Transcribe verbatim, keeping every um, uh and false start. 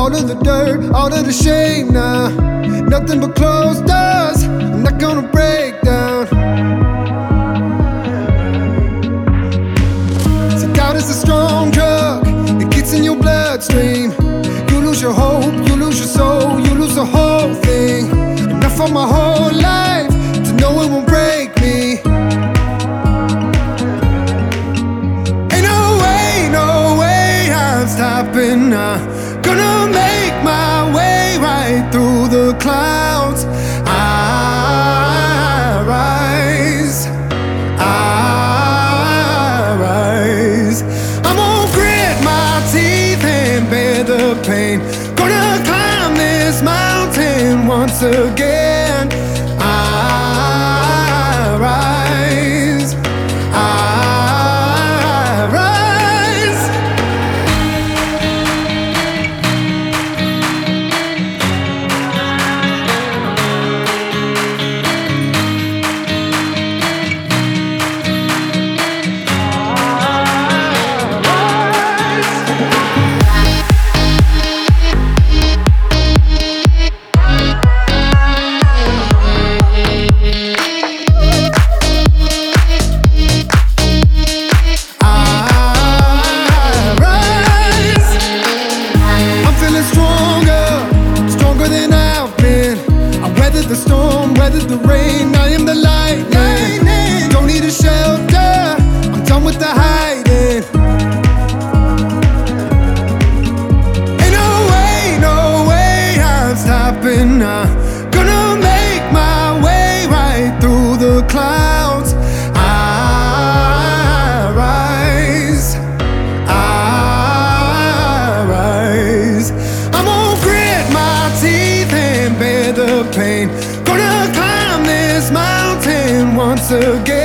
all of the dirt, all of the shame now. Nothing but closed doors, I'm not gonna break down. See, doubt is a strong drug, it gets in your bloodstream. You lose your hope, you lose your soul, you lose the whole thing. Enough for my whole life to know it won't break me. Ain't no way, no way I'm stopping now. Gonna make my way right through the clouds. I rise, I rise. I'm gonna grit my teeth and bear the pain. Gonna climb this mountain once again. I rise, I rise. The storm, weathered the rain, I am the lightning. Don't need a shelter, I'm done with the hiding. Ain't no way, no way I'm stopping now. Gonna make my way right through the clouds. I rise, I rise. I'm gonna grit my teeth and bear the pain. Gonna climb this mountain once again.